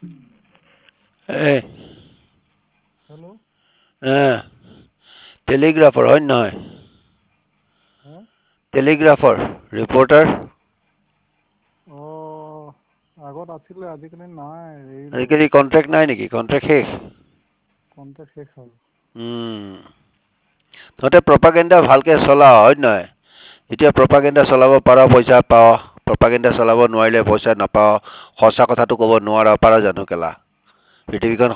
এই হেল্ল' টেলিগ্ৰাফাৰ হয় নহয়? হা টেলিগ্ৰাফাৰ ৰিপৰ্টাৰ। আগত আছিলে আজিকালি নাই এৰিলো। আজিকালি কন্ট্ৰেক্ট নাই নেকি? কন্ট্ৰেক্ট শেষ। কন্ট্ৰেক্ট শেষ হ'ল। তহঁতে প্ৰপাগেণ্ডা ভালকে চলাৱ হয় নহয়? যেতিয়া প্ৰপাগেণ্ডা চলাব পাৰ পইচা পাৱ, প্ৰপাগেণ্ডা চলাব নোৱাৰিলে পইচা নাপাৱ, সঁচা কথাটো ক'ব নোৱাৰ, পাৰ জানো কেলা? পৃথিৱীখন